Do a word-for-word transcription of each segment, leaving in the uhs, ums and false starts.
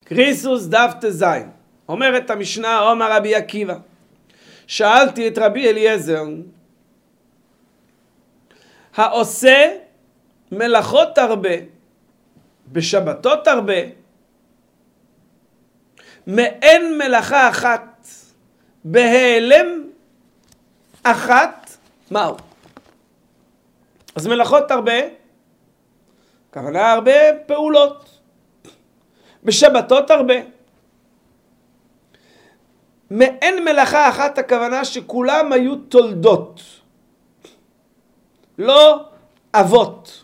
קריסוס דף תזין. אומרת המשנה, אומר רבי עקיבא, שאלתי את רבי אליעזר, העושה מלאכות הרבה, בשבתות הרבה, מאין מלאכה אחת, בהיעלם אחת, מהו? אז מלאכות הרבה, כוונה הרבה פעולות, בשבתות הרבה. מאין מלאכה אחת, הכוונה שכולם היו תולדות, לא אבות.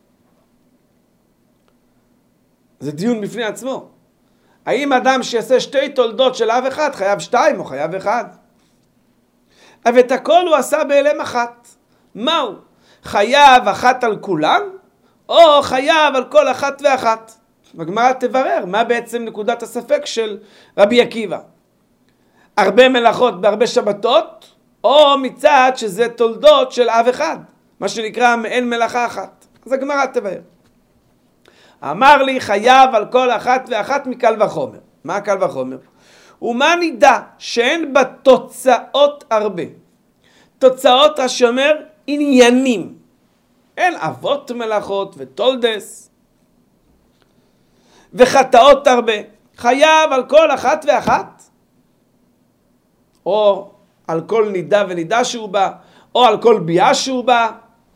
זה דיון בפני עצמו. האם אדם שיעשה שתי תולדות של אב אחד חייב שתיים או חייב אחד? אבל את הכל הוא עשה בהיעלם אחת. מהו? חייב אחת על כולם או חייב על כל אחת ואחת? הגמרא תברר מה בעצם נקודת הספק של רבי עקיבא. הרבה מלאכות בהרבה שבתות, או מצד שזה תולדות של אב אחד, מה שנקרא מעין מלאכה אחת. אז הגמרא תבהר. אמר לי חייב על כל אחת ואחת מקל וחומר. מה קל וחומר? ומה נידע שאין בה תוצאות הרבה. תוצאות השומר עניינים. אין אבות מלאכות ותולדס וחטאות הרבה. חייב על כל אחת ואחת, או על כל נידה ונידה שהוא בא, או על כל ביאה שהוא בא.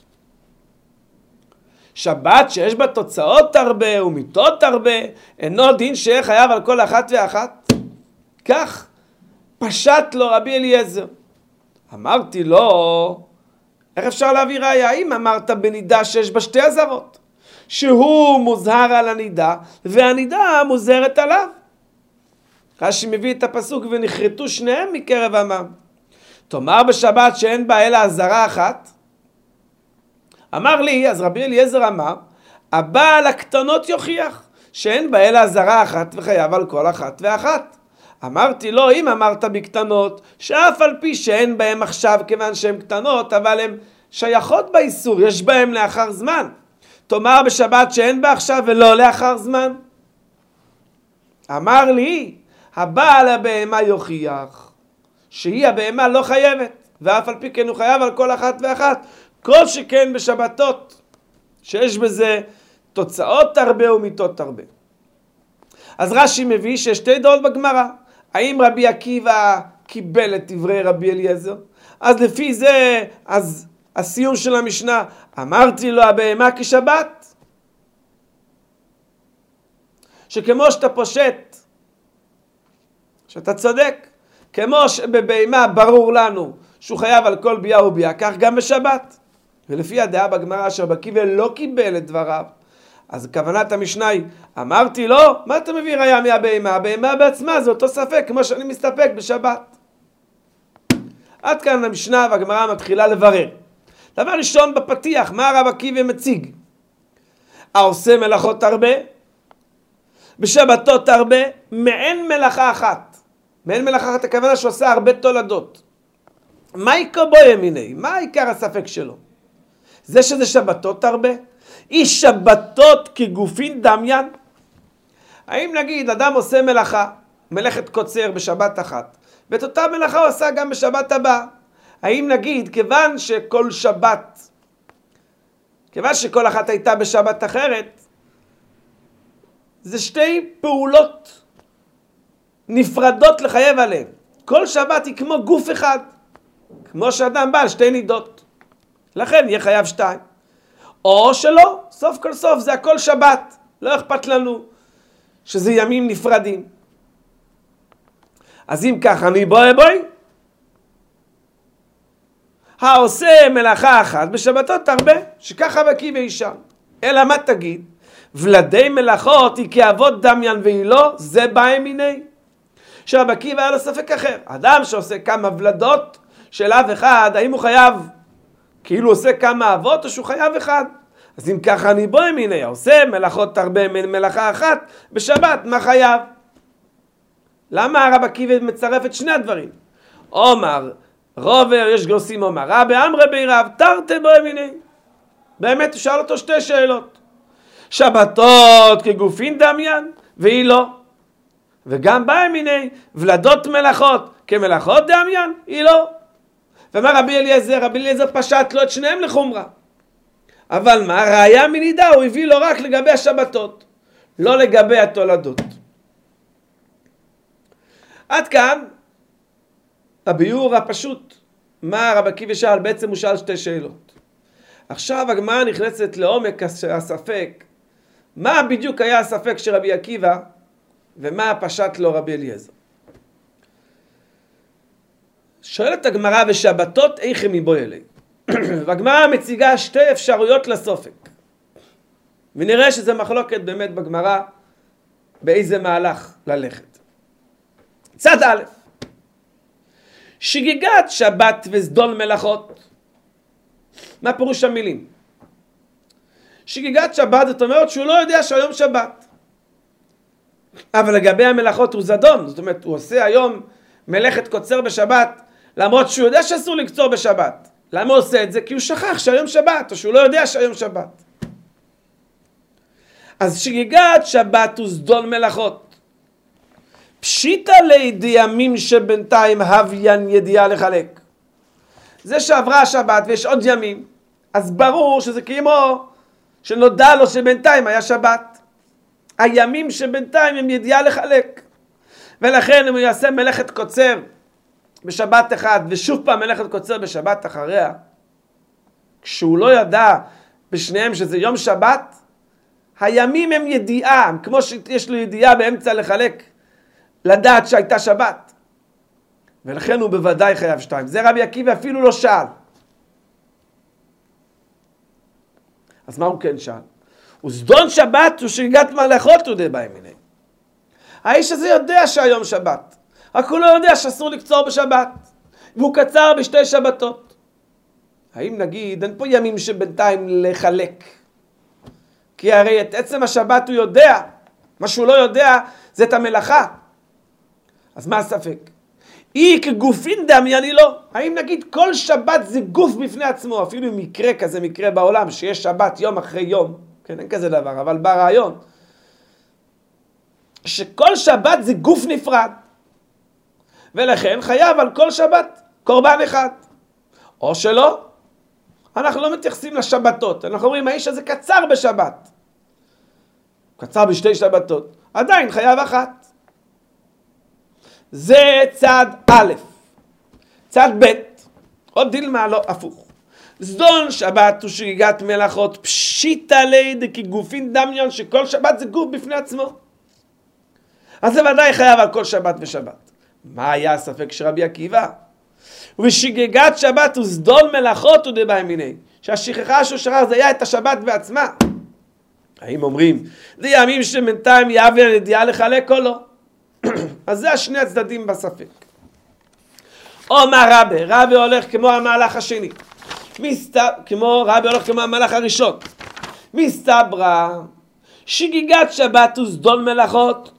שבת שיש בה תוצאות הרבה ומיתות הרבה, אינו דין שיהיה חייב על כל אחת ואחת? כך פשט לו רבי אליעזר. אמרתי לו, איך אפשר להביא ראיה? אם אמרת בנידה שיש בה שתי אזהרות, שהוא מוזהר על הנידה והנידה מוזהרת עליו. רש"י מביא את הפסוק ונחרטו שניהם מקרב עמם. תאמר בשבת שאין בה אלא אזהרה אחת. אמר לי, אז רבי אליעזר אמר, הבעל הקטנות יוכיח שאין בה אלא אזהרה אחת וחייב על כל אחת ואחת. אמרתי לו, אם אמרת בקטנות, שאף על פי שאין בהם עכשיו כיוון שהן קטנות, אבל הן שייכות באיסור, יש בהם לאחר זמן. תאמר בשבת שאין בה עכשיו ולא לאחר זמן. אמר לי, הבעל הבהמה יוכיח שהיא הבהמה לא חייבת, ואף על פי כן הוא חייב על כל אחת ואחת, כל שכן בשבתות שיש בזה תוצאות הרבה ומיתות הרבה. אז רש"י מביא שיש שתי דעות בגמרא. האם רבי עקיבא קיבל את דברי רבי אליעזר? אז לפי זה, אז הסיום של המשנה, אמרתי לו הבהמה כשבת, שכמו שאתה פושט, שאתה צודק, כמו שבבהמה ברור לנו שהוא חייב על כל ביאה וביאה, כך גם בשבת. ולפי הדעה בגמרא שרבי עקיבא לא קיבל את דבריו, אז כוונת המשנה היא, אמרתי לו, מה אתה מביא ראיה מהבהמה? הבהמה בעצמה זה אותו ספק כמו שאני מסתפק בשבת. עד כאן המשנה והגמרא מתחילה לברר. דבר ראשון בפתיח, מה רבי עקיבא מציג? העושה מלאכות הרבה, בשבתות הרבה, מעין מלאכה אחת. מעין מלאכה אחת הכוונה שהוא עושה הרבה תולדות. מה עיקר בו ימיני? מה עיקר הספק שלו? זה שזה שבתות הרבה? אי שבתות כגופין דמיין? האם נגיד אדם עושה מלאכה, מלאכת קוצר בשבת אחת, ואת אותה מלאכה הוא עושה גם בשבת הבאה? האם נגיד כיוון שכל שבת, כיוון שכל אחת הייתה בשבת אחרת, זה שתי פעולות נפרדות לחייב עליהן. כל שבת היא כמו גוף אחד, כמו שאדם בעל שתי נידות, לכן יהיה חייב שתיים. או שלא, סוף כל סוף זה הכל שבת, לא אכפת לנו שזה ימים נפרדים. אז אם ככה, אני בואי בואי, העושה מלאכה אחת בשבתות הרבה, שככה בקי ואישה. אלא מה תגיד? ולדי מלאכות היא כאבות דמיין והיא לא, זה בא מיני. שרבי עקיבא היה לו ספק אחר. אדם שעושה כמה ולדות של אב אחד, האם הוא חייב כאילו עושה כמה אבות או שהוא חייב אחד? אז אם ככה אני בוא מיני, עושה מלאכות הרבה מלאכה אחת בשבת, מה חייב? למה רבי עקיבא מצרף את שני הדברים? אומר רובר, יש גוסים אומר רבי אמרי בי רב, תרתי בו מיני. באמת הוא שאל אותו שתי שאלות. שבתות כגופין דמיין והיא לא. וגם בא מיני ולדות מלאכות כמלאכות דמיין, היא לא. ומה רבי אליעזר? רבי אליעזר פשט לו את שניהם לחומרה. אבל מה? ראיה מנידה הוא הביא לו רק לגבי השבתות, לא לגבי התולדות. עד כאן הביאור הפשוט. מה רבי עקיבא שאל? בעצם הוא שאל שתי שאלות. עכשיו הגמרא נכנסת לעומק הספק. מה בדיוק היה הספק של רבי עקיבא ומה פשט לו רבי אליעזר? שואלת הגמרא ושבתות איך הם מבוא אלי. והגמרא מציגה שתי אפשרויות לסופק. ונראה שזה מחלוקת באמת בגמרא באיזה מהלך ללכת. צד א', שגיגת שבת וסדול מלאכות. מה פירוש המילים? שגיגת שבת זאת אומרת שהוא לא יודע שהיום שבת. אבל לגבי המלאכות הוא זדון, זאת אומרת הוא עושה היום מלאכת קוצר בשבת, למרות שהוא יודע שאסור לקצור בשבת. למה הוא עושה את זה? כי הוא שכח שהיום שבת, או שהוא לא יודע שהיום שבת. אז שגיגת שבת וסדול מלאכות. פשיטה לידי ימים שבינתיים הוויין ידיעה לחלק. זה שעברה השבת ויש עוד ימים, אז ברור שזה כמו שנודע לו שבינתיים היה שבת. הימים שבינתיים הם ידיעה לחלק. ולכן אם הוא יעשה מלאכת קוצר בשבת אחד ושוב פעם מלאכת קוצר בשבת אחריה, כשהוא לא ידע בשניהם שזה יום שבת, הימים הם ידיעה, כמו שיש לו ידיעה באמצע לחלק, לדעת שהייתה שבת. ולכן הוא בוודאי חייב שתיים. זה רבי עקיבא אפילו לא שאל. אז מה הוא כן שאל? וסדון שבת ושגיגת מלאכות הוא די בהם מיני. האיש הזה יודע שהיום שבת, רק הוא לא יודע שאסור לקצור בשבת, והוא קצר בשתי שבתות. האם נגיד, אין פה ימים שבינתיים לחלק? כי הרי את עצם השבת הוא יודע, מה שהוא לא יודע זה את המלאכה. אז מה הספק? אי כגופין דמייני לא. האם נגיד כל שבת זה גוף בפני עצמו, אפילו אם מקרה כזה מקרה בעולם, שיש שבת יום אחרי יום, כן, אין כזה דבר, אבל ברעיון, שכל שבת זה גוף נפרד, ולכן חייב על כל שבת קורבן אחד, או שלא. אנחנו לא מתייחסים לשבתות, אנחנו אומרים האיש הזה קצר בשבת, קצר בשתי שבתות, עדיין חייב אחת. זה צד א'. צד ב', עוד דילמה לא הפוך. סדון שבת ושגיגת מלאכות פשיטה לידי כגופין דמיון, שכל שבת זה גוף בפני עצמו, אז זה ודאי חייב על כל שבת ושבת. מה היה הספק של רבי עקיבא? ושגיגת שבת וסדול מלאכות הוא דבאי מיני, שהשכחה שהוא שכח זה היה את השבת בעצמה. האם אומרים זה ימים שבינתיים יהווה ידיעה לחלק או לא? אז זה השני הצדדים בספק. או מה רבי? רבי הולך כמו המהלך השני, מסתבר, כמו רבי הולך כמו המהלך הראשון. מסתברא שגיגת שבת וסדול מלאכות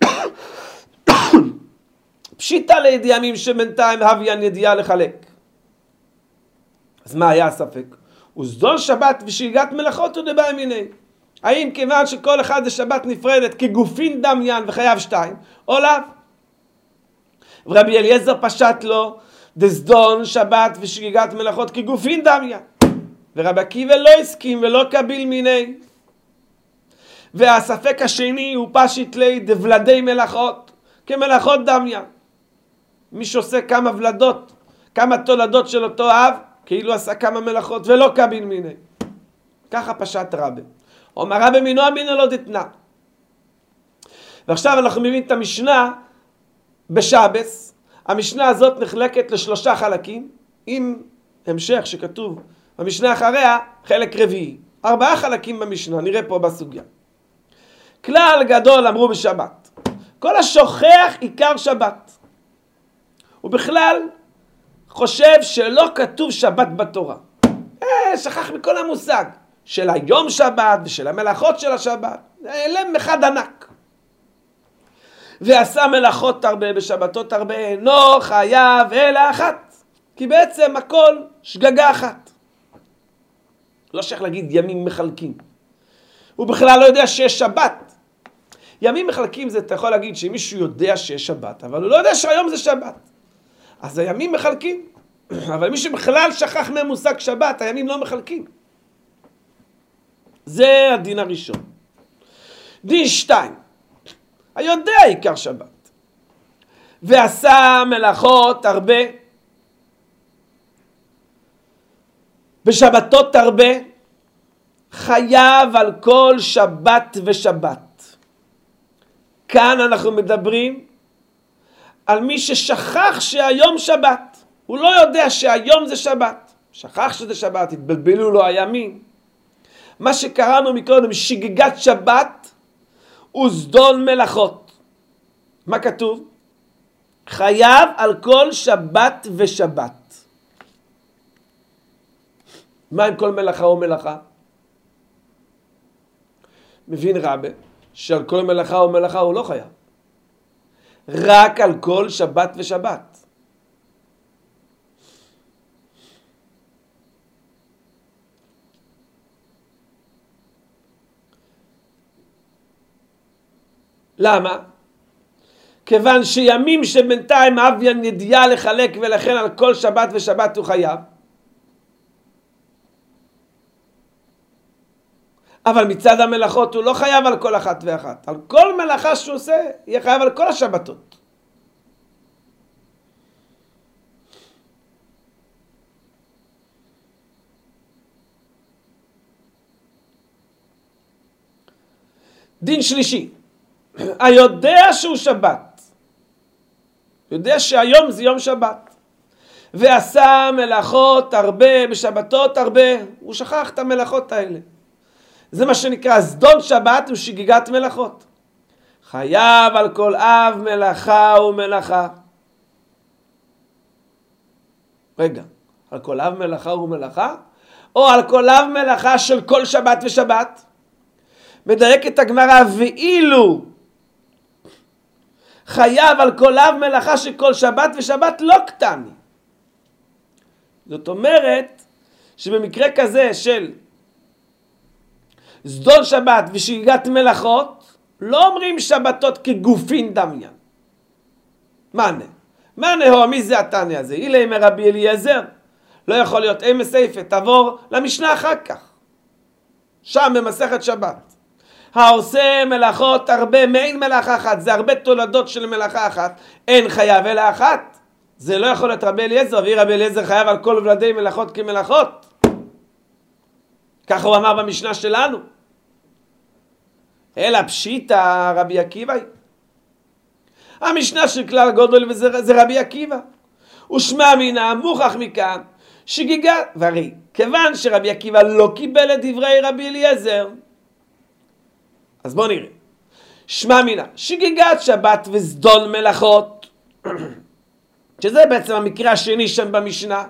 פשיטה לידי ימים שבינתיים הוויין ידיעה לחלק. אז מה היה הספק? וסדול שבת ושגיגת מלאכות הוא דבאי מיני. האם כיוון שכל אחד זה שבת נפרדת כגופין דמיין וחייב שתיים, או לאו? ורבי אליעזר פשט לו דסדון שבת ושגיגת מלאכות כגופין דמיין, ורבי עקיבא לא הסכים ולא קביל מיני. והספק השני הוא פשיט לי דבלדי מלאכות כמלאכות דמיין. מי שעושה כמה ולדות, כמה תולדות של אותו אב, כאילו עשה כמה מלאכות ולא קביל מיני. ככה פשט רבי. אומר רבי מינו אמינו לא דתנה. ועכשיו אנחנו מביאים את המשנה בשבס. המשנה הזאת נחלקת לשלושה חלקים, עם המשך שכתוב במשנה אחריה חלק רביעי. ארבעה חלקים במשנה, נראה פה בסוגיה. כלל גדול אמרו בשבת, כל השוכח עיקר שבת. הוא בכלל חושב שלא כתוב שבת בתורה. אה, שכח מכל המושג של היום שבת ושל המלאכות של השבת. אלם אחד ענק. ועשה מלאכות הרבה בשבתות הרבה, אינו חייב אלא אחת. כי בעצם הכל שגגה אחת. לא שייך להגיד ימים מחלקים. הוא בכלל לא יודע שיש שבת. ימים מחלקים זה, אתה יכול להגיד שמישהו יודע שיש שבת, אבל הוא לא יודע שהיום זה שבת. אז הימים מחלקים, אבל מי שבכלל שכח מהמושג שבת, הימים לא מחלקים. זה הדין הראשון. דין שתיים, היודע עיקר שבת, ועשה מלאכות הרבה, בשבתות הרבה, חייב על כל שבת ושבת. כאן אנחנו מדברים על מי ששכח שהיום שבת. הוא לא יודע שהיום זה שבת. שכח שזה שבת, התבלבלו לו הימים. מה שקראנו מקודם, שגגת שבת וזדון מלאכות. מה כתוב? חייב על כל שבת ושבת. מה עם כל מלאכה או מלאכה? מבין רבי שעל כל מלאכה או מלאכה הוא לא חייב. רק על כל שבת ושבת. למה? כיוון שימים שבינתיים אביין ידיעה לחלק ולכן על כל שבת ושבת הוא חייב. אבל מצד המלאכות הוא לא חייב על כל אחת ואחת. על כל מלאכה שהוא עושה, יהיה חייב על כל השבתות. דין שלישי, היודע שהוא שבת, יודע שהיום זה יום שבת, ועשה מלאכות הרבה, בשבתות הרבה, הוא שכח את המלאכות האלה. זה מה שנקרא זדון שבת ושגיגת מלאכות. חייב על כל אב מלאכה ומלאכה. רגע, על כל אב מלאכה ומלאכה? או על כל אב מלאכה של כל שבת ושבת? מדייקת הגמרא, ואילו חייב על כל אב מלאכה של כל שבת ושבת לא קטני. זאת אומרת שבמקרה כזה של זדון שבת ושגיגת מלאכות, לא אומרים שבתות כגופין דמיין. מענה. מענה הוא, מי זה התניא הזה? אילי מרבי אליעזר. לא יכול להיות אי מסייפה, תעבור למשנה אחר כך. שם במסכת שבת. העושה מלאכות הרבה, מעין מלאכה אחת, זה הרבה תולדות של מלאכה אחת, אין חייב אלא אחת. זה לא יכול להיות רבי אליעזר, ואי רבי אליעזר חייב על כל ולדי מלאכות כמלאכות. ככה הוא אמר במשנה שלנו. אלא פשיטא רבי עקיבא. המשנה של כלל גודל וזה זה רבי עקיבא. ושמע מינה מוכח מכאן שגיגה, והרי כיוון שרבי עקיבא לא קיבל את דברי רבי אליעזר, אז בואו נראה. שמע מינה שגיגת שבת וזדון מלאכות, שזה בעצם המקרה השני שם במשנה.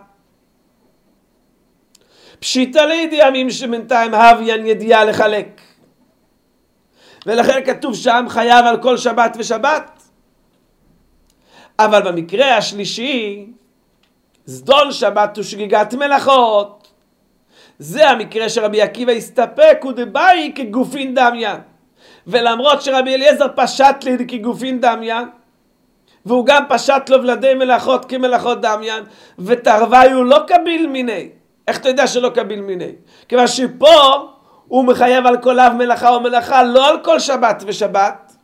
פשיטא לידי ימים שבינתיים הוויין ידיעה לחלק, ולכן כתוב שם חייב על כל שבת ושבת. אבל במקרה השלישי, זדון שבת ושגיגת מלאכות, זה המקרה שרבי עקיבא הסתפק ודבאי כגופין דמיין. ולמרות שרבי אליעזר פשט לי כגופין דמיין, והוא גם פשט לו ולדי מלאכות כמלאכות דמיין, ותרווי הוא לא קביל מיני. איך אתה יודע שלא קביל מיני? כיוון שפה הוא מחייב על כל אב מלאכה או מלאכה, לא על כל שבת ושבת.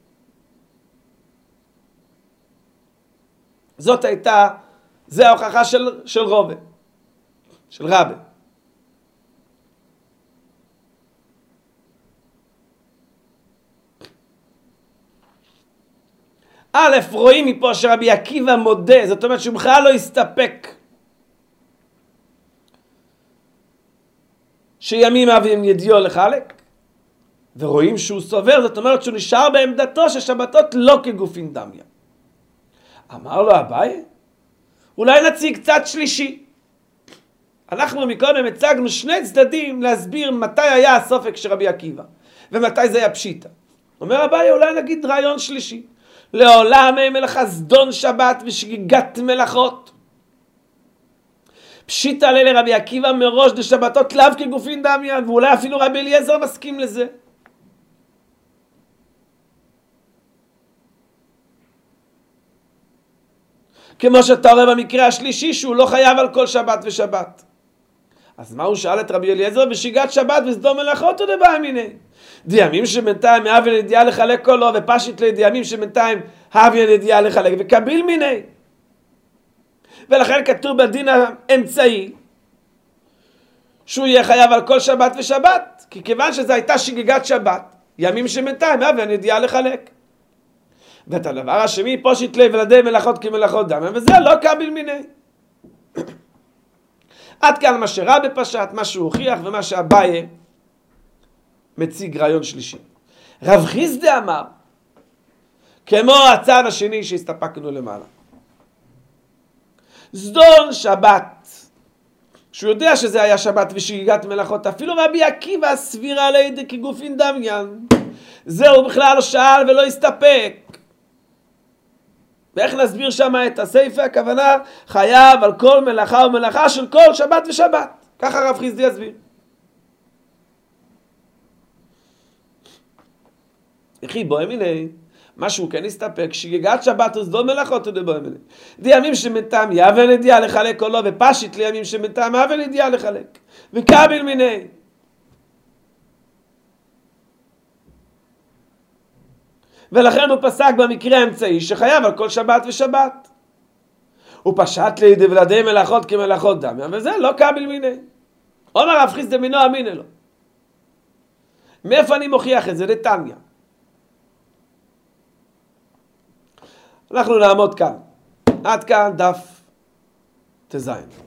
זאת הייתה, זה ההוכחה של, של רובה, של רבי. א', רואים מפה שרבי עקיבא מודה, זאת אומרת שהוא בכלל לא הסתפק שימים אביהם ידיעו לחלק, ורואים שהוא סובר, זאת אומרת שהוא נשאר בעמדתו ששבתות לא כגופין דמיין. אמר לו אביי, אולי נציג צד שלישי. אנחנו מקודם הצגנו שני צדדים להסביר מתי היה הסופק של רבי עקיבא ומתי זה היה פשיטה. אומר אביי, אולי נגיד רעיון שלישי. לעולם אין מלאכה זדון שבת ושגיגת מלאכות. פשיטה עלי לרבי עקיבא מראש דשבתות לאו כגופין דמיין, ואולי אפילו רבי אליעזר מסכים לזה. כמו שאתה רואה במקרה השלישי שהוא לא חייב על כל שבת ושבת. אז מה הוא שאל את רבי אליעזר? ושיגת שבת וסדום מלאכות או דבעי מיני? דימים שבינתיים האב ונדיעה לחלק כולו, ופשט לידימים שבינתיים האב ונדיעה לחלק וקביל מיני. ולכן כתוב בדין האמצעי שהוא יהיה חייב על כל שבת ושבת, כי כיוון שזו הייתה שגיגת שבת, ימים שבינתיים האב ונדיעה לחלק. ואת הדבר השני, פושט לב ולדי מלאכות כמלאכות דם, וזה לא קביל מיני. עד כאן מה שרבי פשט, מה שהוא הוכיח ומה שאביי מציג רעיון שלישי. רב חיסדא אמר, כמו הצד השני שהסתפקנו למעלה. סדום שבת, שהוא יודע שזה היה שבת ושגיגת מלאכות, אפילו רבי עקיבא הסבירה לידי כגופין דמיין. זהו בכלל לא שאל ולא הסתפק. ואיך נסביר שם את הסייפה? הכוונה חייב על כל מלאכה ומלאכה של כל שבת ושבת. ככה רב חיסדא יסביר. יחי בואי מיני, משהו כן הסתפק, שגיגת שבת וסדום מלאכות ודבואי מיני. דימים שמתם יאבן ידיעה לחלק או לא, ופשט לימים שמתם יאבן ידיעה לחלק. וקביל מיני. ולכן הוא פסק במקרה האמצעי שחייב על כל שבת ושבת. הוא פשט לידי ולדי מלאכות כמלאכות דם, וזה לא קביל מיני. אומר רב חיסדא מינו אמינא לו. מאיפה אני מוכיח את זה? דתניא. אנחנו נעמוד כאן. עד כאן דף תזיין.